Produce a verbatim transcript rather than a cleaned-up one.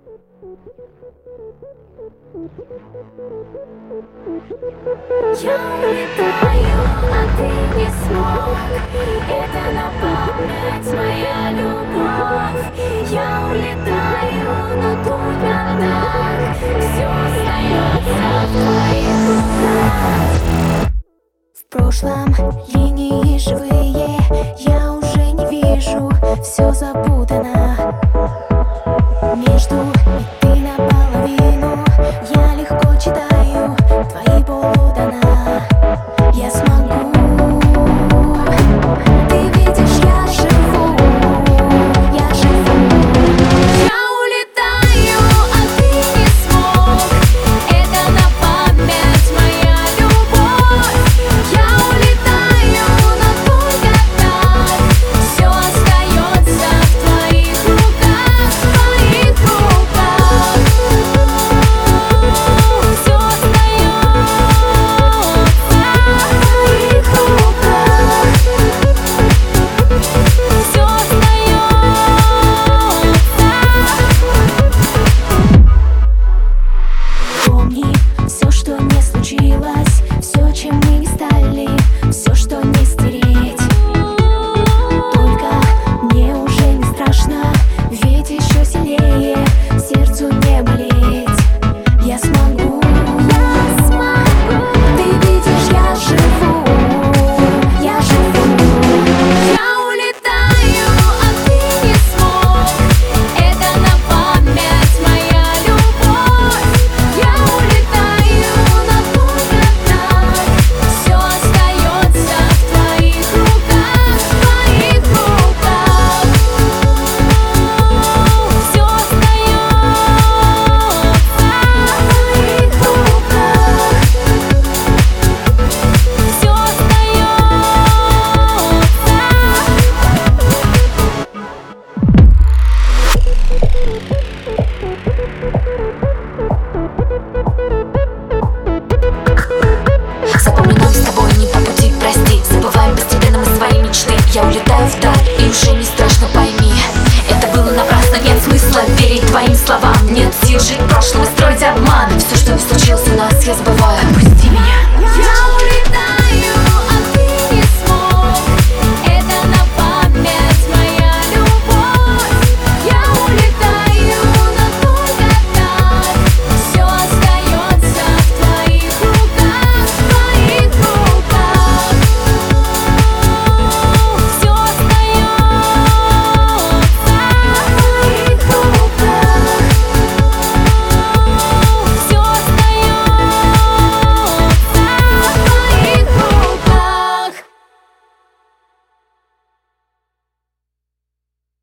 Я улетаю, а ты не смог. Это на память моя любовь. Я улетаю, но только так. Все остается в твоих руках. В прошлом линии живые я уже не вижу, все запутано. Между и ты наполовину, я легко читаю твои полутона. Я смогу, ты видишь, я живу, я живу. Я улетаю, а ты не смог. Это на память моя любовь. Я улетаю, но только так. Все остается в твоих руках, в твоих руках. Все остается в твоих руках. Все остается. Помни все, что не случилось, все, чем мы не стали, все, что не стереть. Только мне уже не страшно, ведь еще сильнее сердцу не болеть. Я смогу, я смогу. Ты видишь, я живу, я живу. Я улетаю, а ты не смог. Это на память моя любовь. Я улетаю, но только так. Все остается в твоих руках, в твоих руках. Все остается в твоих руках. Все остается. Запомни, нам с тобой не по пути, прости. Забываем постепенно мы свои мечты. Я улетаю вдаль, и уже не страшно, пойми. Это было напрасно, нет смысла верить твоим словам. Нет сил жить в прошлом и строить обман. Все, что не случилось у нас, я забываю.